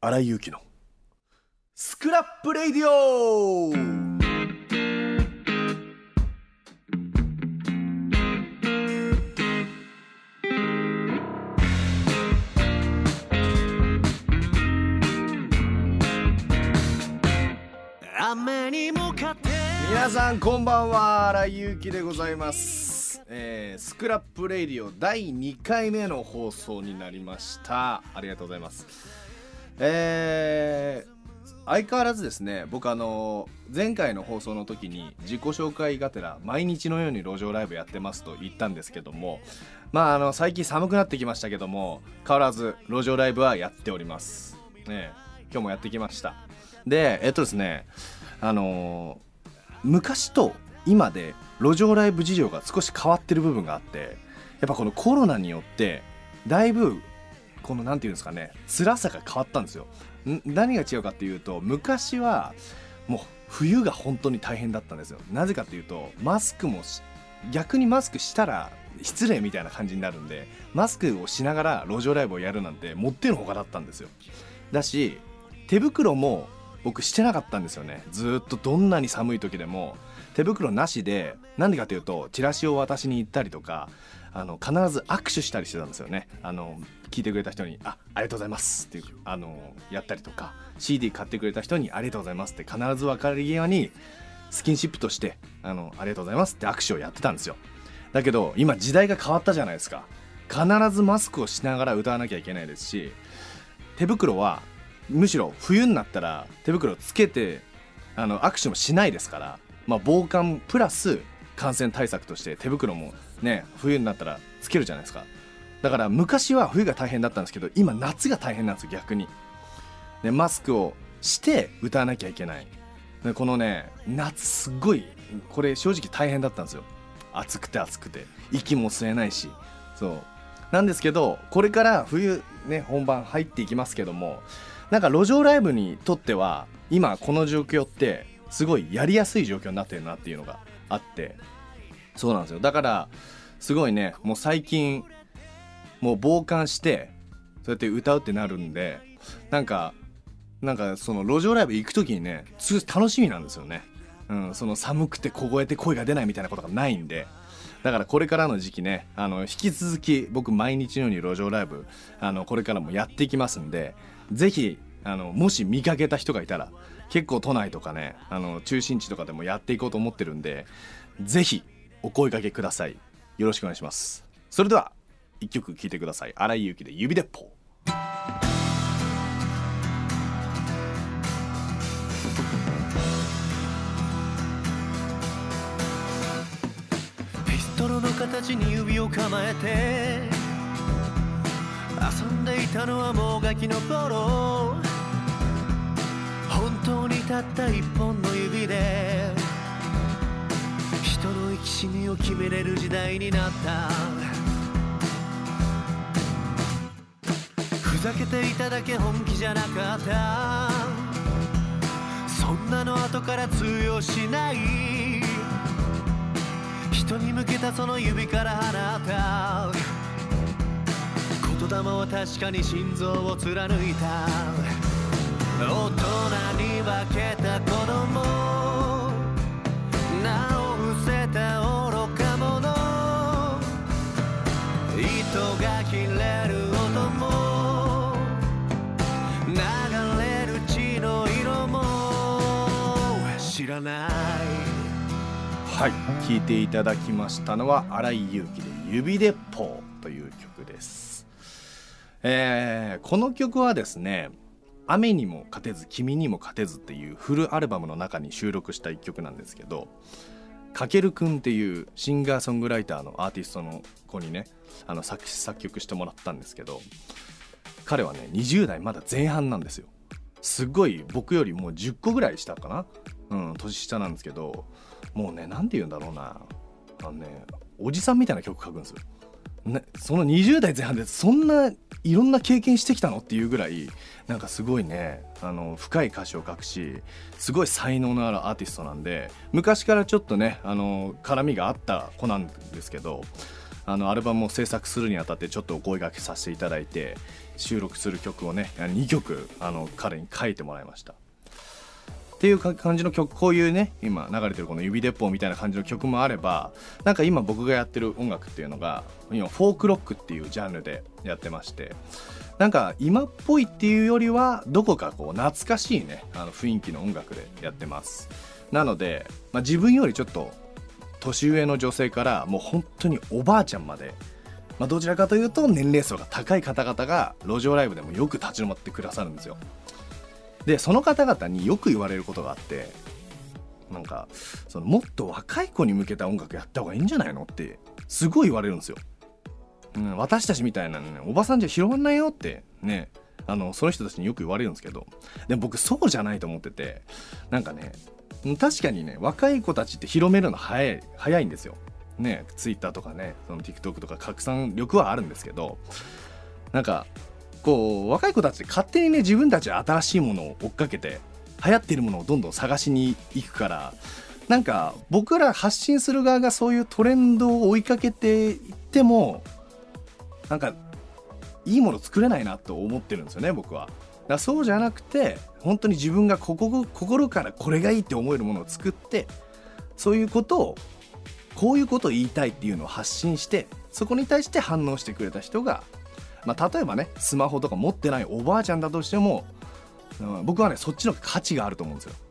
荒井優輝のスクラップレイディオ。皆さんこんばんは、荒井優輝でございます。スクラップレイディオ第2回目の放送になりました。ありがとうございます。相変わらずですね、僕前回の放送の時に自己紹介がてら毎日のように路上ライブやってますと言ったんですけども、最近寒くなってきましたけども、変わらず路上ライブはやっております、今日もやってきました。でですね、昔と今で路上ライブ事情が少し変わってる部分があって、やっぱこのコロナによってだいぶこのなんていうんですかね、辛さが変わったんですよ。何が違うかっていうと、昔はもう冬が本当に大変だったんですよ。なぜかっていうと、逆にマスクしたら失礼みたいな感じになるんで、マスクをしながら路上ライブをやるなんてもってのほかだったんですよ。だし手袋も僕してなかったんですよね。ずっとどんなに寒い時でも手袋なしで、なんでかというとチラシを渡しに行ったりとか、必ず握手したりしてたんですよね。聞いてくれた人にありがとうございますっていうやったりとか、 CD 買ってくれた人にありがとうございますって必ず別れ際にスキンシップとしてありがとうございますって握手をやってたんですよ。だけど今時代が変わったじゃないですか。必ずマスクをしながら歌わなきゃいけないですし、手袋はむしろ冬になったら手袋をつけて握手もしないですから、防寒プラス感染対策として手袋もね、冬になったらつけるじゃないですか。だから昔は冬が大変だったんですけど、今夏が大変なんですよ、逆に。でマスクをして歌わなきゃいけない。でこのね、夏すっごいこれ正直大変だったんですよ。暑くて息も吸えないし、そうなんですけど、これから冬ね、本番入っていきますけども、なんか路上ライブにとっては今この状況ってすごいやりやすい状況になってるなっていうのがあって、そうなんですよ。だからすごいね、もう最近もう傍観してそうやって歌うってなるんで、なんかその路上ライブ行く時にね、すごい楽しみなんですよね。その寒くて凍えて声が出ないみたいなことがないんで、だからこれからの時期ね、引き続き僕毎日のように路上ライブこれからもやっていきますんで、ぜひもし見かけた人がいたら、結構都内とかね、中心地とかでもやっていこうと思ってるんで、ぜひお声掛けください。よろしくお願いします。それでは一曲聴いてください。荒井優輝で指鉄砲。 ピストルの形に指を構えて遊んでいたのはもうガキの頃、本当にたった一本の指で人の生き死にを決めれる時代になった。ふざけていただけ、本気じゃなかった。そんなの後から通用しない。人に向けたその指から放った言霊は確かに心臓を貫いた。大人に化けた子供、名を伏せた愚か者、糸が切れる音も流れる血の色も知らない。 はい、聴いていただきましたのは荒井優輝で指鉄砲という曲です。この曲はですね、雨にも勝てず君にも勝てずっていうフルアルバムの中に収録した一曲なんですけど、かけるくんっていうシンガーソングライターのアーティストの子にね、作曲してもらったんですけど、彼はね20代まだ前半なんですよ。すごい僕よりもう10個ぐらい下かな、年下なんですけど、もうね、なんて言うんだろうな、おじさんみたいな曲書くんですよ。その20代前半でそんないろんな経験してきたのっていうぐらい、なんかすごいね、深い歌詞を書くし、すごい才能のあるアーティストなんで、昔からちょっとね絡みがあった子なんですけど、 アルバムを制作するにあたってちょっとお声掛けさせていただいて、収録する曲をね2曲彼に書いてもらいましたっていう感じの曲。こういうね今流れてるこの指鉄砲みたいな感じの曲もあれば、なんか今僕がやってる音楽っていうのが今フォークロックっていうジャンルでやってまして、なんか今っぽいっていうよりはどこかこう懐かしいね雰囲気の音楽でやってます。なので、自分よりちょっと年上の女性からもう本当におばあちゃんまで、どちらかというと年齢層が高い方々が路上ライブでもよく立ち止まってくださるんですよ。でその方々によく言われることがあって、なんかもっと若い子に向けた音楽やった方がいいんじゃないのってすごい言われるんですよ。私たちみたいな、ね、おばさんじゃ広まんないよってね、その人たちによく言われるんですけど、でも僕そうじゃないと思ってて、なんかね確かにね若い子たちって広めるの早いんですよね。ツイッターとかねTikTok とか拡散力はあるんですけど、なんかこう若い子たちって勝手にね自分たちで新しいものを追っかけて流行っているものをどんどん探しに行くから、なんか僕ら発信する側がそういうトレンドを追いかけていってもなんかいいもの作れないなと思ってるんですよね僕は。だからそうじゃなくて本当に自分が心からこれがいいって思えるものを作って、そういうことをこういうことを言いたいっていうのを発信して、そこに対して反応してくれた人が、例えばねスマホとか持ってないおばあちゃんだとしても、僕はねそっちの価値があると思うんですよ。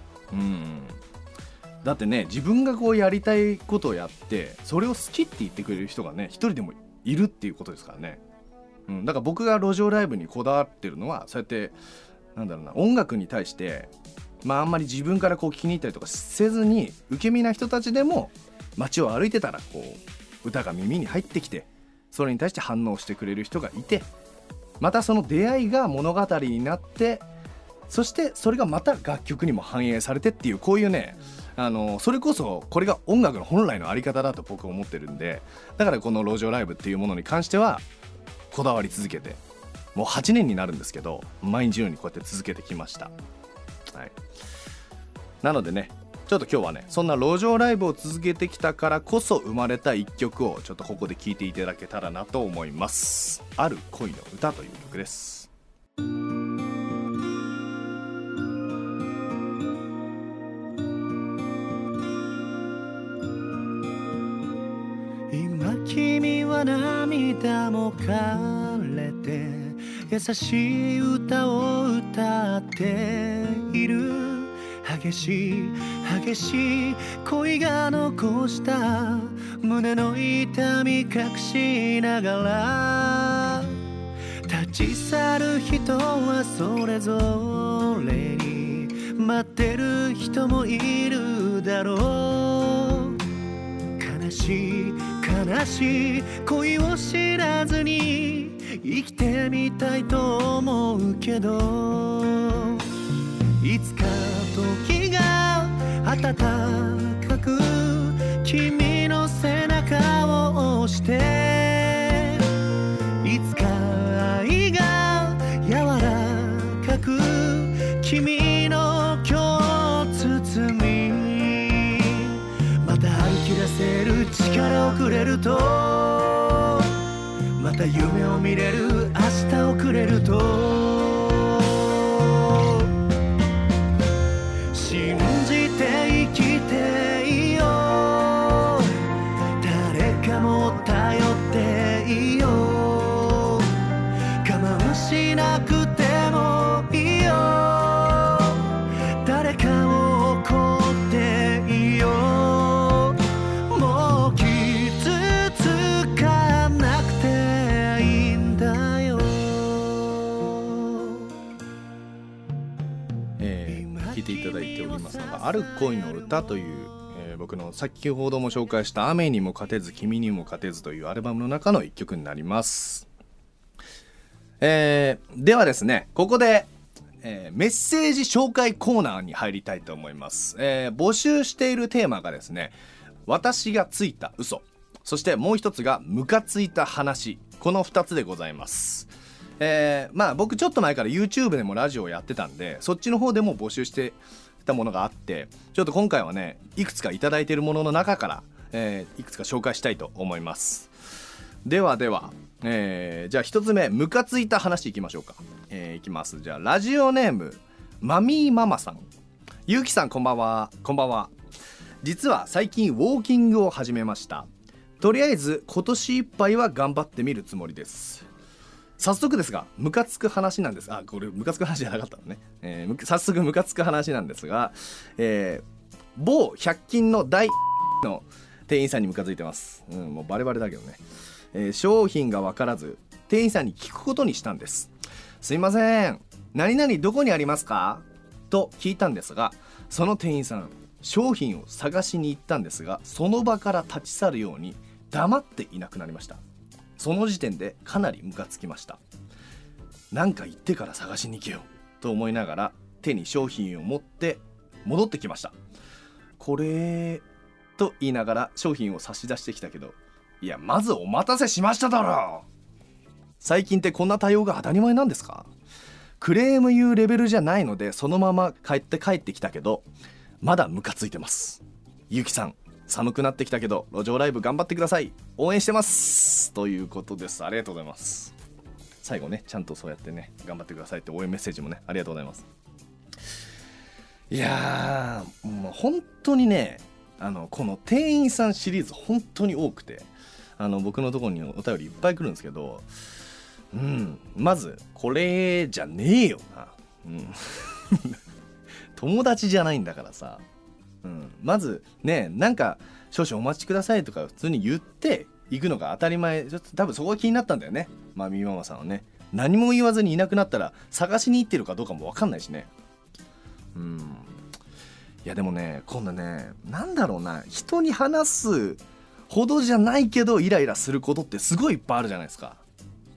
だってね自分がこうやりたいことをやってそれを好きって言ってくれる人がね一人でもいるっていうことですからね。だから僕が路上ライブにこだわってるのはそうやって音楽に対してあんまり自分からこう気に入ったりとかせずに、受け身な人たちでも街を歩いてたらこう歌が耳に入ってきて、それに対して反応してくれる人がいて、またその出会いが物語になって、そしてそれがまた楽曲にも反映されてっていう、こういうねそれこそこれが音楽の本来のあり方だと僕は思ってるんで、だからこの路上ライブっていうものに関してはこだわり続けて、もう8年になるんですけど毎日のようにこうやって続けてきました。なのでねちょっと今日はねそんな路上ライブを続けてきたからこそ生まれた一曲をちょっとここで聴いていただけたらなと思います。ある恋の歌という曲です。 今君は涙も枯れて優しい歌を歌っている。激しい恋が残した胸の痛み隠しながら、立ち去る人はそれぞれに待ってる人もいるだろう。悲しい恋を知らずに生きてみたいと思うけど、いつか時が温かく君の背中を押して、いつか愛が柔らかく君の今日包み、また歩き出せる力をくれると、また夢を見れる明日をくれると、信じて生きていいよ、誰かも頼っていいよ、我慢しなくてもいいよ、誰かを怒っていいよ、もう傷つかなくていいんだよ。 聴いていただいておりますのがある恋の歌という、僕の先ほども紹介した雨にも勝てず君にも勝てずというアルバムの中の一曲になります。ではですねここで、メッセージ紹介コーナーに入りたいと思います。募集しているテーマがですね、私がついた嘘、そしてもう一つがムカついた話、この2つでございます。僕ちょっと前から YouTube でもラジオをやってたんで、そっちの方でも募集してたものがあって、ちょっと今回はねいくつかいただいているものの中から、いくつか紹介したいと思います。 ではでは、じゃあ一つ目、ムカついた話いきましょうか。いきます。じゃあラジオネームマミーママさん。ゆうきさんこんばんは。こんばんは。実は最近ウォーキングを始めました。とりあえず今年いっぱいは頑張ってみるつもりです。早速ですがムカつく話なんです。これムカつく話じゃなかったのね。早速ムカつく話なんですが、某100均の大の店員さんにムカついてます。もうバレバレだけどね。商品が分からず店員さんに聞くことにしたんです。すいません、何々どこにありますかと聞いたんですが、その店員さん商品を探しに行ったんですが、その場から立ち去るように黙っていなくなりました。その時点でかなりムカつきました。なんか言ってから探しに行けよと思いながら手に商品を持って戻ってきました。これと言いながら商品を差し出してきたけど、いやまずお待たせしましただろ。最近ってこんな対応が当たり前なんですか？クレーム言うレベルじゃないのでそのまま帰ってきたけど、まだムカついてます。ゆきさん寒くなってきたけど路上ライブ頑張ってください、応援してますということです。ありがとうございます。最後ねちゃんとそうやってね頑張ってくださいって応援メッセージもねありがとうございます。いやーもう本当にねこの店員さんシリーズ本当に多くて、僕のところにお便りいっぱい来るんですけど、まずこれじゃねえよな、友達じゃないんだからさ、まずねなんか少々お待ちくださいとか普通に言って行くのが当たり前。ちょっと多分そこが気になったんだよね、マミーママさんはね。何も言わずにいなくなったら探しに行ってるかどうかも分かんないしね。いやでもね今度ねなんだろうな、人に話すほどじゃないけどイライラすることってすごいいっぱいあるじゃないですか。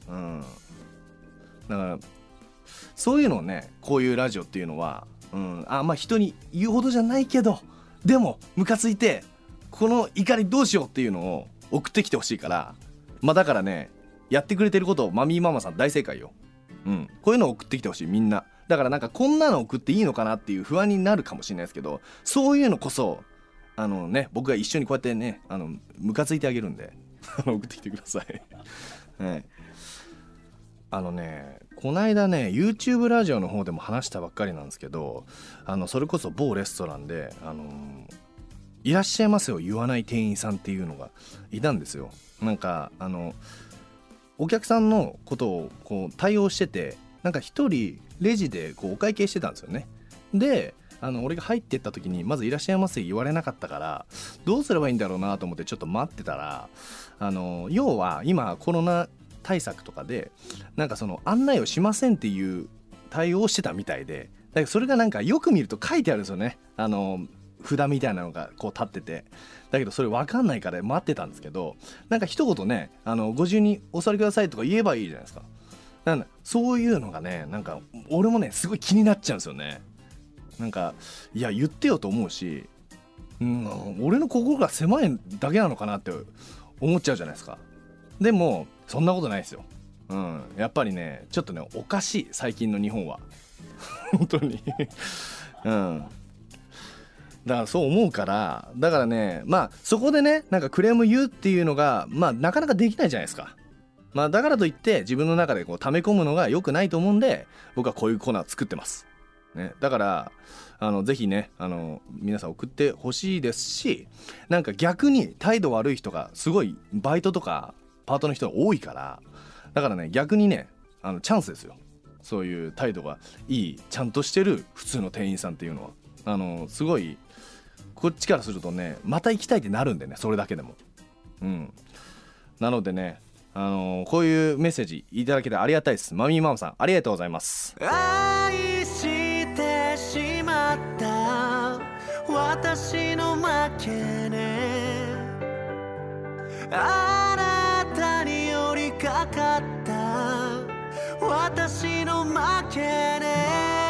だからそういうのをねこういうラジオっていうのは、人に言うほどじゃないけどでもムカついてこの怒りどうしようっていうのを送ってきてほしいから、だからねやってくれてることをマミーママさん大正解よ。こういうのを送ってきてほしいみんな。だからなんかこんなの送っていいのかなっていう不安になるかもしれないですけど、そういうのこそ僕が一緒にこうやってねムカついてあげるんで送ってきてください。こないだね YouTube ラジオの方でも話したばっかりなんですけど、それこそ某レストランでいらっしゃいませを言わない店員さんっていうのがいたんですよ。なんかお客さんのことをこう対応してて、なんか一人レジでこうお会計してたんですよね。で俺が入ってった時にまずいらっしゃいませ言われなかったからどうすればいいんだろうなと思ってちょっと待ってたら、要は今コロナ対策とかでなんかその案内をしませんっていう対応をしてたみたいで、だからそれがなんかよく見ると書いてあるんですよね。札みたいなのがこう立ってて、だけどそれ分かんないから待ってたんですけど、なんか一言ねご自由にお座りくださいとか言えばいいじゃないですか。なんだそういうのがねなんか俺もねすごい気になっちゃうんですよね。なんかいや言ってよと思うし、俺の心が狭いだけなのかなって思っちゃうじゃないですか。でもそんなことないですよ。やっぱりねちょっとねおかしい最近の日本は本当にだからそう思うから、だからねそこでねなんかクレーム言うっていうのがなかなかできないじゃないですか。だからといって自分の中でこう溜め込むのが良くないと思うんで、僕はこういうコーナー作ってます、ね、だからぜひね皆さん送ってほしいですし、なんか逆に態度悪い人がすごいバイトとかパートの人が多いから、だからね逆にねチャンスですよ。そういう態度がいいちゃんとしてる普通の店員さんっていうのはすごいこっちからするとねまた行きたいってなるんでね、それだけでも。なのでねこういうメッセージいただけてありがたいです。マミーママさんありがとうございます。 愛してしまった私の負けね、あなたに寄りかかった私の負けね。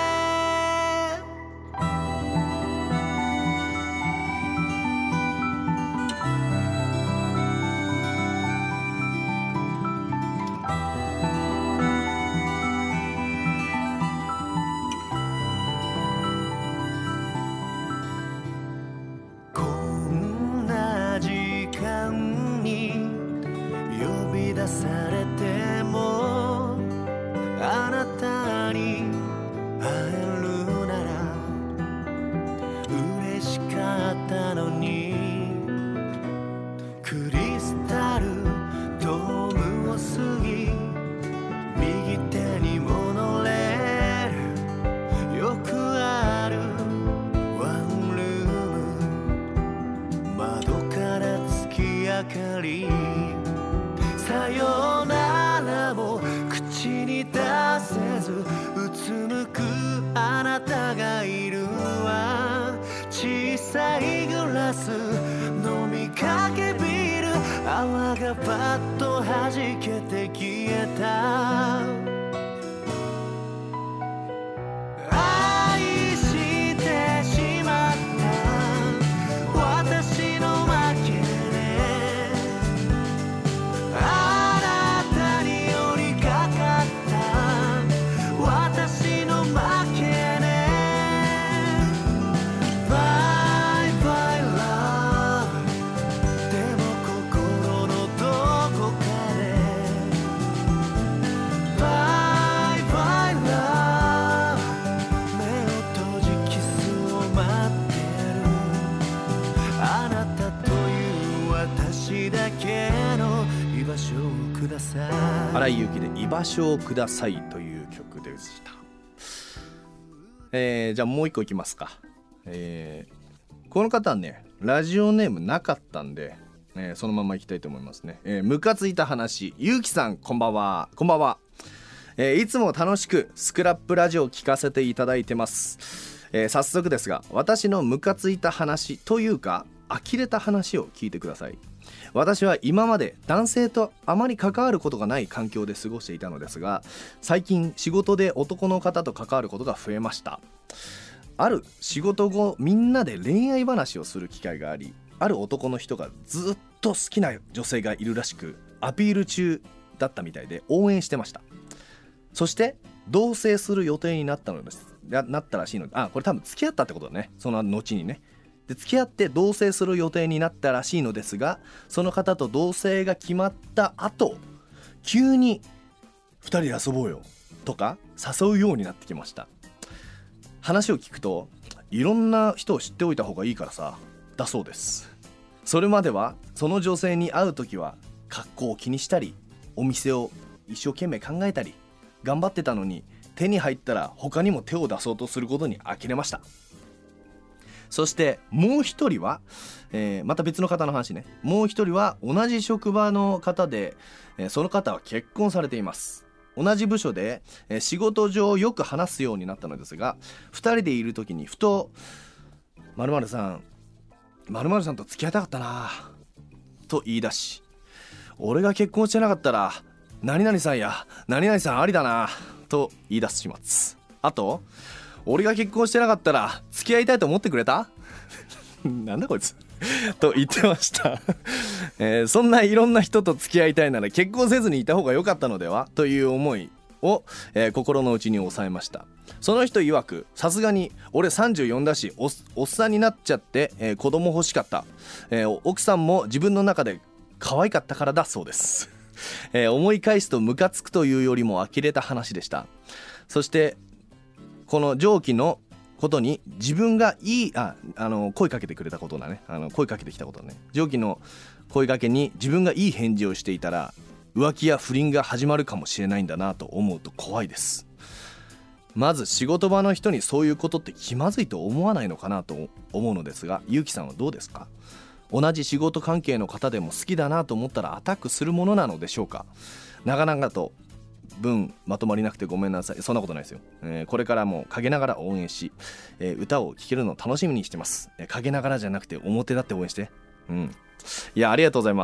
こんな時間に呼び口に出せずうつむくあなたがいるわ。小さいグラス飲みかけビール泡がパッと弾けて消えた。愛してしまった私の負けね。あなたに寄りかかった私の負けね。Bye bye love でも心のどこかで Bye bye love 目を閉じキスを待ってる。あなたという私だけの居場所をください。 荒井由紀で居場所をくださいという曲でした。じゃあもう一個いきますか。この方はねラジオネームなかったんで、そのままいきたいと思いますね。ムカついた話、ゆうきさんこんばんは。こんばんは。いつも楽しくスクラップラジオを聞かせていただいてます。早速ですが私のムカついた話というか呆れた話を聞いてください。私は今まで男性とあまり関わることがない環境で過ごしていたのですが、最近仕事で男の方と関わることが増えました。ある仕事後みんなで恋愛話をする機会があり、ある男の人がずっと好きな女性がいるらしくアピール中だったみたいで応援してました。そして同棲する予定になったらしいので、これ多分付き合ったってことだね。その後にね。で付き合って同棲する予定になったらしいのですが、その方と同棲が決まった後急に2人で遊ぼうよとか誘うようになってきました。話を聞くといろんな人を知っておいた方がいいからさだそうです。それまではその女性に会うときは格好を気にしたりお店を一生懸命考えたり頑張ってたのに、手に入ったら他にも手を出そうとすることに呆れました。そしてもう一人は、また別の方の話ね。もう一人は同じ職場の方で、その方は結婚されています。同じ部署で、仕事上よく話すようになったのですが、2人でいる時にふと〇〇さんと付き合いたかったなと言い出し、俺が結婚してなかったら何々さんや何々さんありだなと言い出す始末。あと俺が結婚してなかったら付き合いたいと思ってくれたなんだこいつと言ってました、そんないろんな人と付き合いたいなら結婚せずにいた方が良かったのではという思いを、心の内に抑えました。その人曰く、さすがに俺34だし おっさんになっちゃって、子供欲しかった、奥さんも自分の中で可愛かったからだそうです、思い返すとムカつくというよりも呆れた話でした。そしてこの上記のことに自分が声かけてくれたことだね。声かけてきたことね。上記の声かけに自分がいい返事をしていたら浮気や不倫が始まるかもしれないんだなと思うと怖いです。まず仕事場の人にそういうことって気まずいと思わないのかなと思うのですが、ゆうきさんはどうですか？同じ仕事関係の方でも好きだなと思ったらアタックするものなのでしょうか？長々と文まとまりなくてごめんなさい。そんなことないですよ。これからも陰ながら応援し、歌を聴けるのを楽しみにしてます。陰ながらじゃなくて表立って応援して。いやありがとうございます。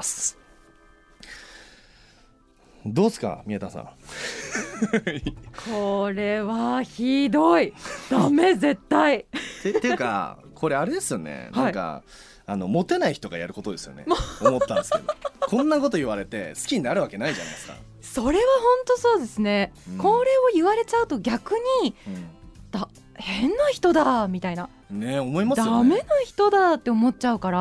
どうですか宮田さんこれはひどい。ダメ絶対っていうかこれあれですよね、なんかモテない人がやることですよね思ったんですけどこんなこと言われて好きになるわけないじゃないですか。 それは本当そうですね、これを言われちゃうと逆に、変な人だみたいなね思いますよね。 ダメな人だって思っちゃうから。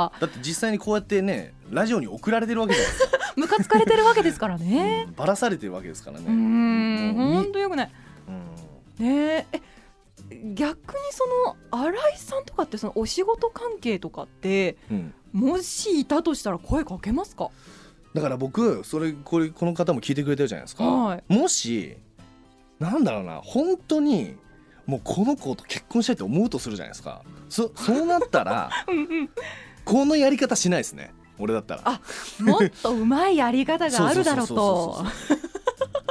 だって実際にこうやってねラジオに送られてるわけじゃないですかムカつかれてるわけですからねバラされてるわけですからね。 本当よくないね。逆にその新井さんとかってそのお仕事関係とかって、もしいたとしたら声かけますか？ だから僕この方も聞いてくれてるじゃないですか、もしなんだろうな本当にもうこの子と結婚したいと思うとするじゃないですか。そうなったらこのやり方しないですね俺だったら。 もっとうまいやり方があるだろうと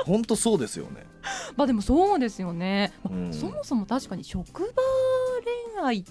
本当そうですよね。 まあでもそうですよね、 そもそも確かに職場恋愛って、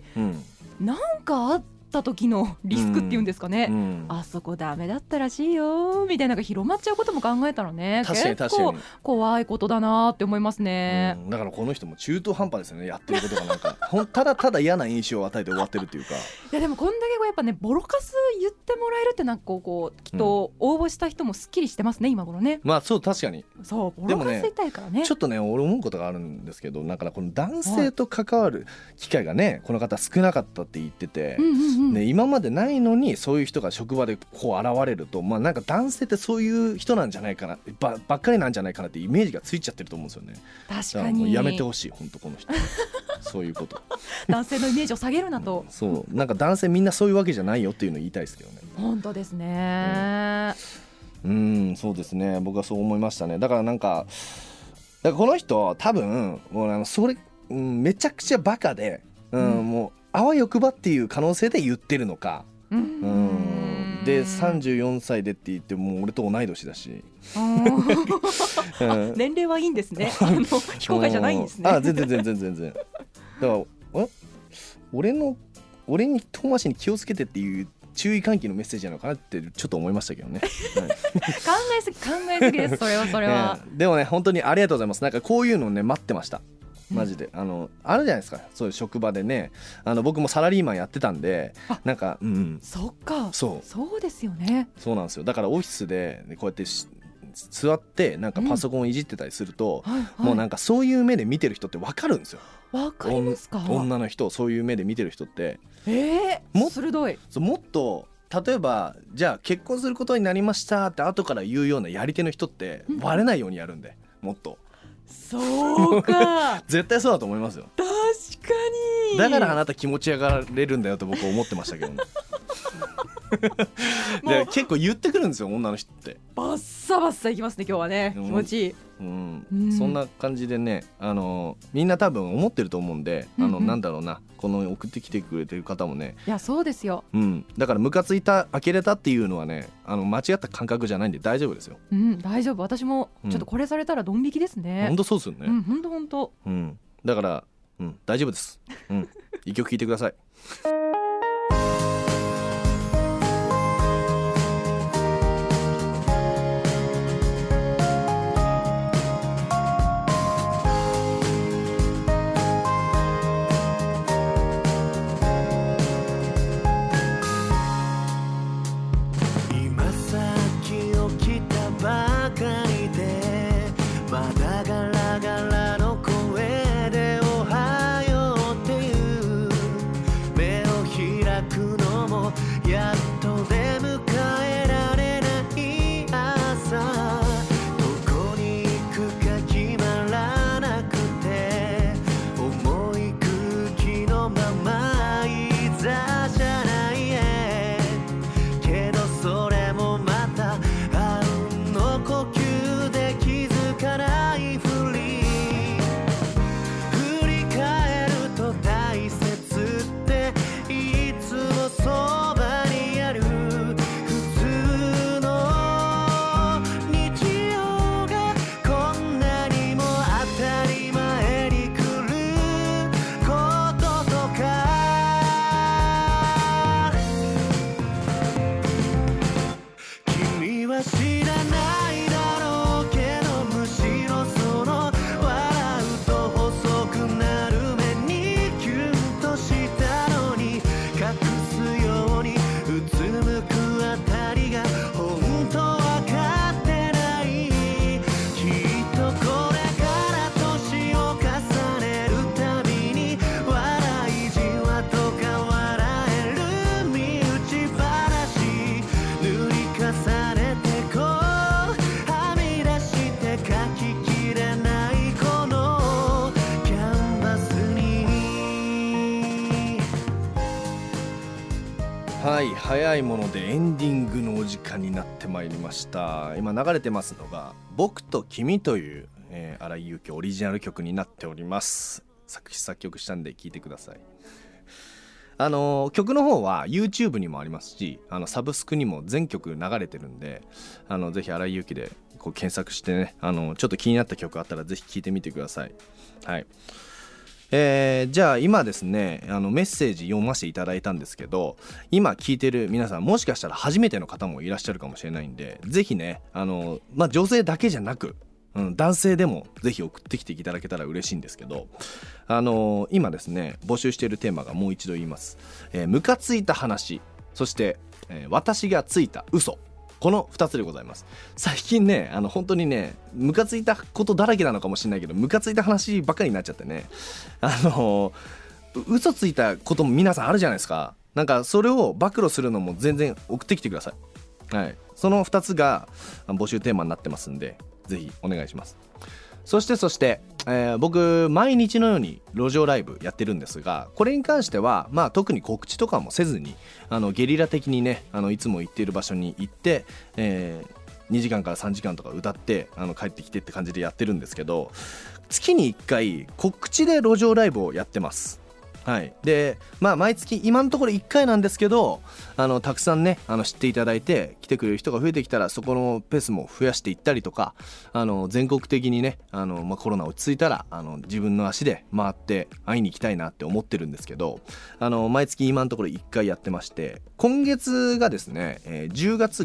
うんなんかあった時のリスクっていうんですかね、あそこダメだったらしいよみたいなのが広まっちゃうことも考えたらね、結構怖いことだなって思いますね、 だからこの人も中途半端ですよね、やってることがなんかただただ嫌な印象を与えて終わってるっていうか。いやでもこんだけやっぱねボロカス言ってもらえるってなんかこうきっと応募した人もすっきりしてますね今頃ね。 まあそう確かにそうボロカス言いたいからね。 ちょっとね俺思うことがあるんですけど、だからこの男性と関わる機会がねこの方少なかったって言ってて、ね、今までないのにそういう人が職場でこう現れると、まあなんか男性ってそういう人なんじゃないかなばっかりなんじゃないかなってイメージがついちゃってると思うんですよね。 確かにもうやめてほしい本当この人そういうこと男性のイメージを下げるなと、 そうなんか男性みんなそういうわけじゃないよっていうのを言いたいですけどね。 本当ですね、 そうですね、僕はそう思いましたね。だからなんかこの人多分もうそれ、めちゃくちゃバカで、もうあわよくばっていう可能性で言ってるのか、で34歳でって言ってもう俺と同い年だし年齢はいいんですね非公開じゃないんですね全然だから俺に遠回しに気をつけてっていう注意喚起のメッセージなのかなってちょっと思いましたけどね、考えすぎですそれは、 でもね本当にありがとうございます。なんかこういうのね待ってましたマジで。あるじゃないですかそういう職場でね、僕もサラリーマンやってたんで、なんかそっかそうですよね。 そうなんですよ。だからオフィスでこうやって座ってなんかパソコンをいじってたりすると、もうなんかそういう目で見てる人って分かるんですよ。 分かりますか？ 女の人そういう目で見てる人って鋭い。 もっと例えばじゃあ結婚することになりましたって後から言うようなやり手の人ってバレないようにやるんで、もっとそうか絶対そうだと思いますよ。 確かに。 だからあなた気持ち上がれるんだよと僕は思ってましたけどねで結構言ってくるんですよ女の人って。 バッサバッサいきますね今日はね、気持ちいい。 そんな感じでねみんな多分思ってると思うんで、なんだろうなこの送ってきてくれてる方もね、 いやそうですよ、 だからムカついた呆れたっていうのはね間違った感覚じゃないんで大丈夫ですよ。 大丈夫。私もちょっとこれされたらドン引きですね。 本当そうですよね。 本当だから大丈夫です。一曲聴いてください。早いものでエンディングのお時間になってまいりました。今流れてますのが僕と君という、荒井由紀オリジナル曲になっております。作詞作曲したんで聴いてください。曲の方は YouTube にもありますしサブスクにも全曲流れてるんでぜひ荒井由紀でこう検索してね、ちょっと気になった曲あったらぜひ聴いてみてください。はい。じゃあ今ですね、メッセージ読ませていただいたんですけど、今聞いてる皆さんもしかしたら初めての方もいらっしゃるかもしれないんで、ぜひね、女性だけじゃなく、男性でもぜひ送ってきていただけたら嬉しいんですけど、今ですね募集しているテーマがもう一度言います。ムカついた話、そして、私がついた嘘、この2つでございます。最近ね、本当にね、ムカついたことだらけなのかもしれないけど、ムカついた話ばっかりになっちゃってね、嘘ついたことも皆さんあるじゃないですか。なんかそれを暴露するのも全然送ってきてください。はい、その2つが募集テーマになってますんで、ぜひお願いします。そして、僕毎日のように路上ライブやってるんですが、これに関しては特に告知とかもせずにゲリラ的にね、いつも行っている場所に行って、2時間から3時間とか歌って帰ってきてって感じでやってるんですけど、月に1回告知で路上ライブをやってます。はい、で毎月今のところ1回なんですけど、たくさんね知っていただいて来てくれる人が増えてきたら、そこのペースも増やしていったりとか、全国的にねコロナ落ち着いたら自分の足で回って会いに行きたいなって思ってるんですけど、毎月今のところ1回やってまして、今月がですね、10月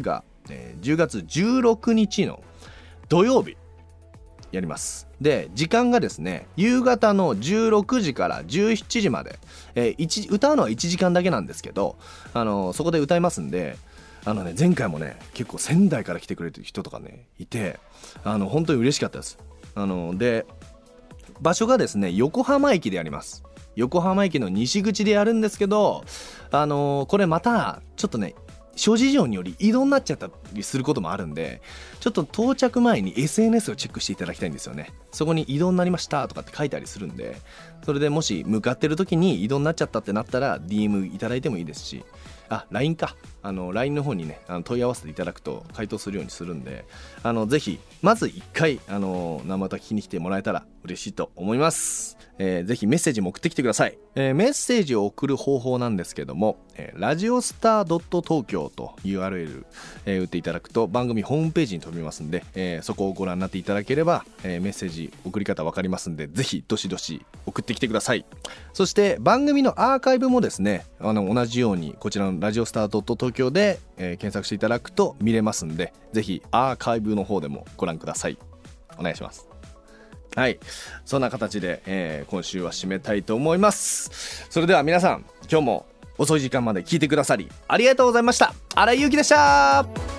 16日の土曜日やります。で時間がですね、夕方の16時から17時まで、歌うのは1時間だけなんですけど、そこで歌いますんで、前回もね結構仙台から来てくれてる人とかねいて、本当に嬉しかったです。で場所がですね横浜駅でやります。横浜駅の西口でやるんですけど、これまたちょっとね諸事情により移動になっちゃったりすることもあるんで、ちょっと到着前に SNS をチェックしていただきたいんですよね。そこに移動になりましたとかって書いたりするんで、それでもし向かってる時に移動になっちゃったってなったら DM いただいてもいいですし、LINE か、LINE の方にね問い合わせていただくと回答するようにするんで、ぜひまず1回生歌聞きに来てもらえたら嬉しいと思います。ぜひメッセージも送ってきてください。メッセージを送る方法なんですけども、ラジオスター .東京 と URL、打っていただくと番組ホームページに飛びますんで、そこをご覧になっていただければ、メッセージ送り方わかりますんで、ぜひどしどし送ってきてください。そして番組のアーカイブもですね、同じようにこちらのラジオスター .東京 で、検索していただくと見れますんで、ぜひアーカイブの方でもご覧ください。お願いします。はい、そんな形で、今週は締めたいと思います。それでは皆さん、今日も遅い時間まで聞いてくださりありがとうございました。新井祐希でした。